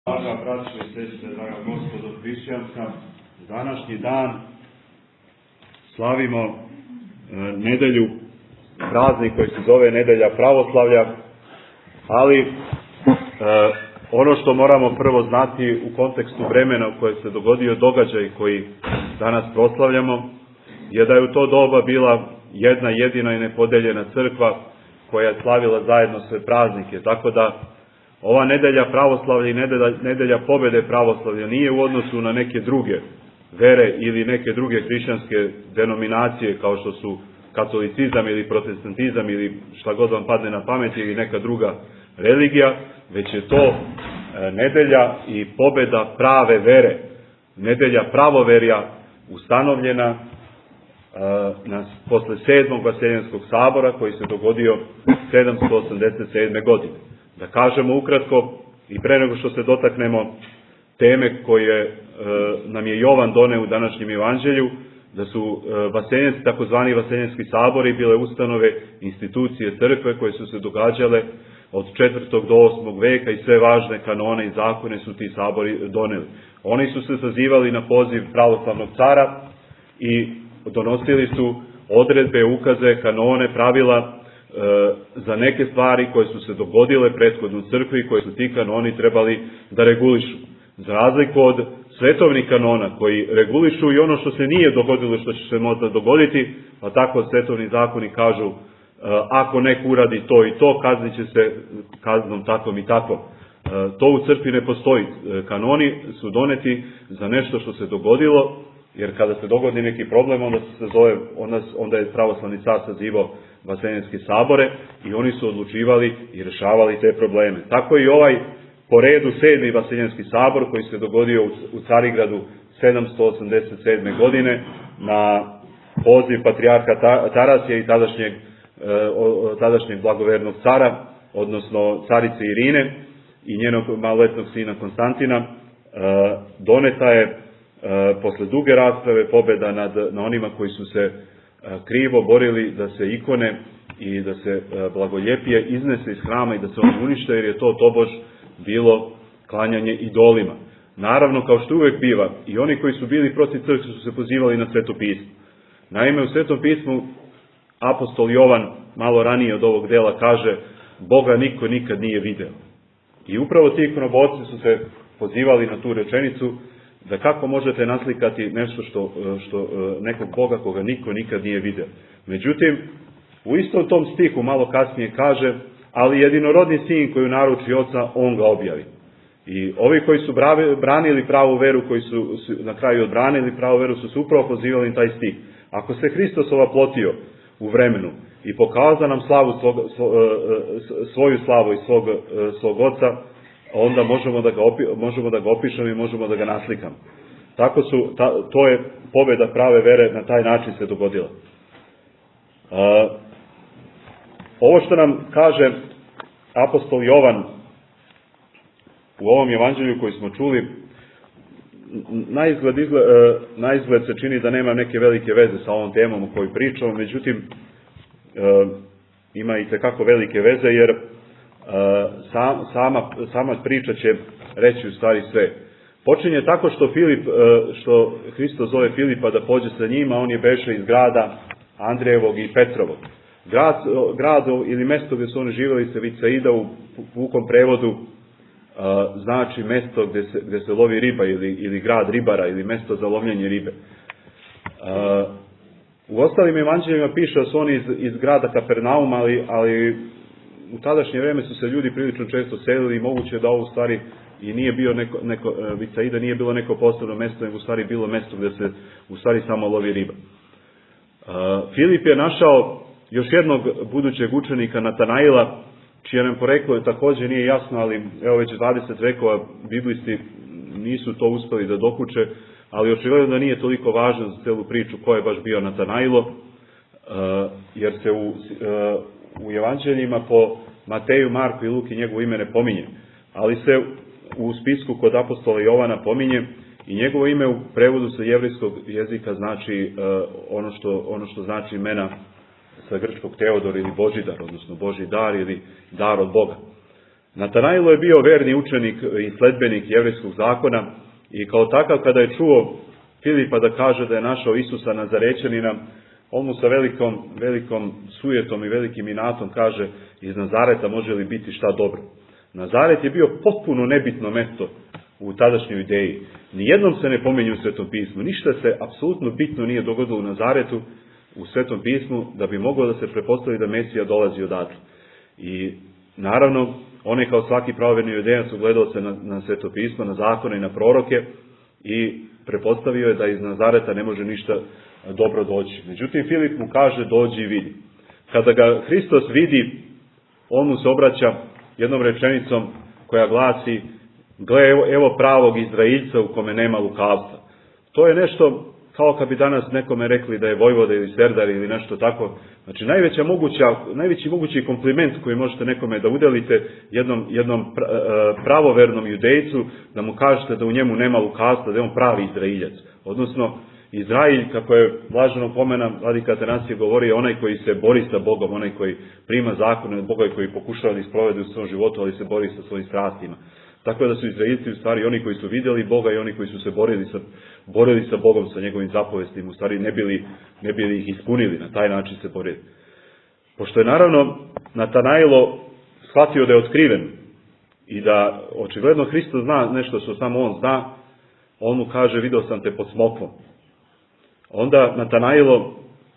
Draga braćo i sestre, draga gospodo hrišćanska, današnji dan slavimo nedelju, praznik koji se zove Nedelja pravoslavlja, ali ono što moramo prvo znati u kontekstu vremena u kojem se dogodio događaj koji danas proslavljamo, je da je u to doba bila jedna jedina i nepodeljena crkva koja je slavila zajedno sve praznike, tako da ova nedelja pravoslavlja i nedelja pobede pravoslavlja nije u odnosu na neke druge vere ili neke druge hrišćanske denominacije kao što su katolicizam ili protestantizam ili šta god vam padne na pamet ili neka druga religija, već je to nedelja i pobeda prave vere, nedelja pravoverja ustanovljena posle 7. Vaseljenskog sabora koji se dogodio 787. godine. Da kažemo ukratko i pre nego što se dotaknemo teme koje nam je Jovan doneo u današnjem evanđelju, da su vaseljenski, takozvani vaseljenski sabori bile ustanove, institucije crkve koje su se događale od 4. do 8. veka i sve važne kanone i zakone su ti sabori doneli. Oni su se sazivali na poziv pravoslavnog cara i donosili su odredbe, ukaze, kanone, pravila za neke stvari koje su se dogodile prethodno u crkvi i koje su ti kanoni trebali da regulišu. Za razliku od svetovnih kanona koji regulišu i ono što se nije dogodilo, što će se možda dogoditi, pa tako svetovni zakoni kažu ako neko uradi to i to, kaznit će se kaznom takvom i takvom. To u crkvi ne postoji. Kanoni su doneti za nešto što se dogodilo, jer kada se dogodi neki problem, onda je pravoslavni car sazivao vaseljenske sabore i oni su odlučivali i rešavali te probleme. Tako i ovaj po redu 7. vaseljenski sabor koji se dogodio u Carigradu 787. godine na poziv patrijarha Tarasija i tadašnjeg blagovernog cara, odnosno carice Irine i njenog maloletnog sina Konstantina, doneta je posle duge rasprave pobeda na onima koji su se krivo borili da se ikone i da se blagoljepije iznese iz hrama i da se oni unište, jer je to tobož bilo klanjanje idolima. Naravno, kao što uvek biva, i oni koji su bili protiv crkve su se pozivali na Sveto pismo. Naime, u Svetom pismu apostol Jovan malo ranije od ovog dela kaže: Boga niko nikad nije video. I upravo ti ikonoboci su se pozivali na tu rečenicu, da kako možete naslikati nešto što nekog Boga koga niko nikad nije video. Međutim, u istom tom stihu malo kasnije kaže: ali jedinorodni sin koji u naruči oca, on ga objavi. I ovi koji su branili pravu veru, koji su na kraju odbranili pravu veru, su se upravo pozivali na taj stih. Ako se Hristos ovaplotio u vremenu i pokazao nam svoju slavu i svog oca, onda možemo da ga opišemo i možemo da ga naslikamo. To je pobeda prave vere, na taj način se dogodila. Ovo što nam kaže apostol Jovan u ovom evanđelju koji smo čuli, naizgled se čini da nema neke velike veze sa ovom temom o kojoj pričamo, međutim ima i tekako velike veze, jer sama priča će reći u stvari sve. Počinje tako što Hristos zove Filipa da pođe sa njima, on je beše iz grada Andrejevog i Petrovog. Grad ili mesto gdje su oni živjeli se Vicaida u pukom prevodu znači mesto gdje se lovi riba ili grad ribara ili mesto za lovljenje ribe. U ostalim evanđeljima piše da su oni iz grada Kapernauma, ali u tadašnje vreme su se ljudi prilično često selili i moguće da ovo u stvari i nije bio Vicaida nije bilo neko posebno mesto, nego u stvari bilo mesto gdje se u stvari samo lovi riba. Filip je našao još jednog budućeg učenika Natanaila, čije nam poreklo također nije jasno, ali evo već 20 vekova biblisti nisu to uspeli da dokuče, ali očigledno da nije toliko važno za celu priču ko je baš bio Natanailo, jer se u evanđeljima po Mateju, Marku i Luki njegovo ime ne pominje, ali se u spisku kod apostola Jovana pominje i njegovo ime u prevodu sa jevrejskog jezika znači ono što znači imena sa grčkog Teodor ili Božidar, odnosno Božji dar ili dar od Boga. Natanailo je bio verni učenik i sledbenik jevrejskog zakona i kao takav kada je čuo Filipa da kaže da je našao Isusa Nazarećanina, on mu sa velikom sujetom i velikim inatom kaže iz Nazareta može li biti šta dobro. Nazaret je bio potpuno nebitno mesto u tadašnjoj ideji. Nijednom se ne pominje u Svetom pismu. Ništa se apsolutno bitno nije dogodilo u Nazaretu u Svetom pismu da bi moglo da se pretpostavi da Mesija dolazi odatle. I naravno, on je kao svaki pravoverni judejac ugledao se na Sveto pismo, na zakone i na proroke i pretpostavio je da iz Nazareta ne može ništa dobro doći. Međutim, Filip mu kaže dođi i vidi. Kada ga Hristos vidi, on mu se obraća jednom rečenicom koja glasi gle, evo pravog Izraeljca u kome nema lukavstva. To je nešto kao kad bi danas nekome rekli da je vojvoda ili serdar ili nešto tako. Znači, najveći mogući kompliment koji možete nekome da udelite jednom pravovernom judejcu, da mu kažete da u njemu nema lukavstva, da je on pravi Izraeljac. Odnosno, Izraelj, kako je blaženo pomena, vladika Atanasije govori, onaj koji se bori sa Bogom, onaj koji prima zakone od Boga i koji pokušava da isprovede u svom životu, ali se bori sa svojim strastima. Tako da su Izraeljci u stvari oni koji su vidjeli Boga i oni koji su se borili sa Bogom, sa njegovim zapovestima, u stvari ne bili ih ispunili, na taj način se borili. Pošto je naravno Natanailo shvatio da je otkriven i da očigledno Hristos zna nešto što samo on zna, on mu kaže video sam te pod smokvom. Onda Natanailo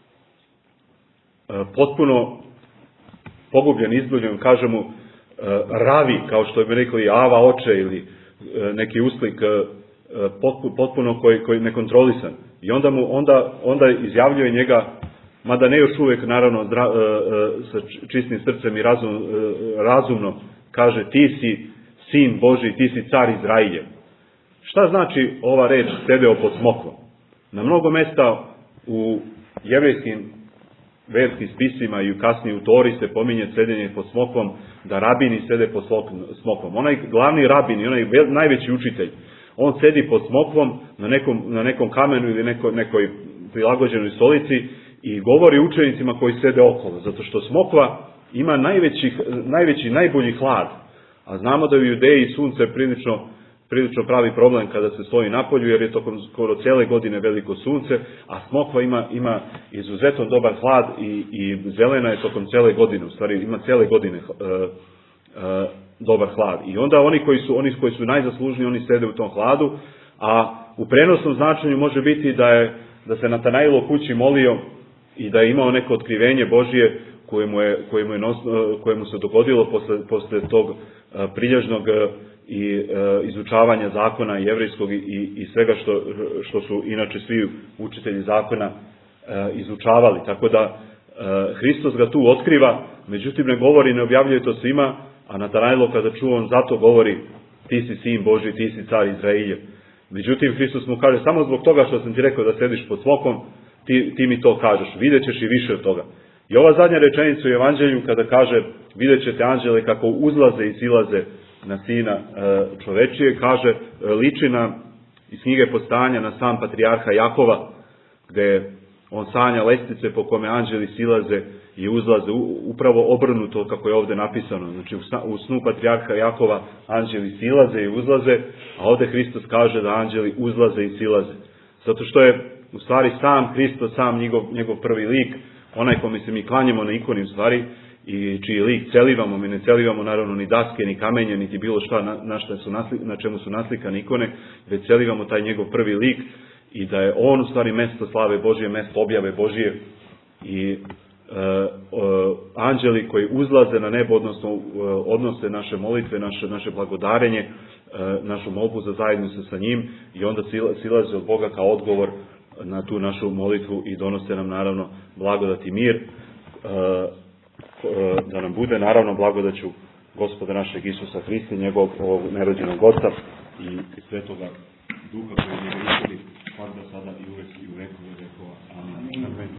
potpuno pogubljen, izgubljen, kaže mu ravi, kao što bi rekli Ava oče ili neki uslik potpuno koji nekontrolisan. I onda izjavljuje njega, mada ne još uvijek naravno sa čistim srcem i razumno, kaže ti si sin Božji, ti si car Izrailjev. Šta znači ova reč sedeo pod smokvom? Na mnogo mesta u jevrejskim verskim spisima i kasnije u Tori se pominje sedenje pod smokvom, da rabini sede pod smokvom. Onaj glavni rabin i onaj najveći učitelj, on sedi pod smokvom na nekom kamenu ili nekoj prilagođenoj stolici i govori učenicima koji sede okolo, zato što smokva ima najbolji hlad. A znamo da u Judeji sunce prilično pravi problem kada se stoji napolju, jer je tokom skoro cijele godine veliko sunce, a smokva ima izuzetno dobar hlad i zelena je tokom cijele godine, u stvari ima cijele godine dobar hlad. I onda oni koji su najzaslužniji, oni sede u tom hladu, a u prenosnom značenju može biti da se Natanailo u kući molio i da je imao neko otkrivenje Božije koje mu se dogodilo posle tog prilježnog i izučavanja zakona jevrejskog i svega što su inače svi učitelji zakona izučavali. Tako da Hristos ga tu otkriva, međutim ne govori, ne objavljuje to svima, a Natanailo kada čuo, on zato govori ti si sin Božji, ti si car Izrailjev. Međutim, Hristos mu kaže, samo zbog toga što sam ti rekao da sediš pod smokom, ti mi to kažeš, vidjet ćeš i više od toga. I ova zadnja rečenica u Evanđelju kada kaže vidjet ćete anđele kako uzlaze i silaze na sina čovečije, kaže, liči iz knjige Postanja na sam patrijarha Jakova, gde on sanja lestvice po kome anđeli silaze i uzlaze, upravo obrnuto kako je ovdje napisano. Znači u snu patrijarha Jakova anđeli silaze i uzlaze, a ovdje Hristos kaže da anđeli uzlaze i silaze. Zato što je u stvari sam Hristos, sam njegov prvi lik, onaj kome se mi klanjamo na ikoni u stvari, i čiji lik celivamo, mi ne celivamo naravno ni daske, ni kamenje, niti bilo šta na čemu su naslikane ikone, već celivamo taj njegov prvi lik i da je on u stvari mesto slave Božije, mesto objave Božije i anđeli koji uzlaze na nebo, odnosno odnose naše molitve, naše blagodarenje, našu molbu za zajednicu sa njim i onda silaze od Boga kao odgovor na tu našu molitvu i donose nam naravno blagodat i mir, da nam bude naravno blagodaću Gospoda našeg Isusa Hrista, njegovog nerođenog Oca i Svetoga Duha koji je njega ispoli, sada i uvek i u vekove vekova. Amin.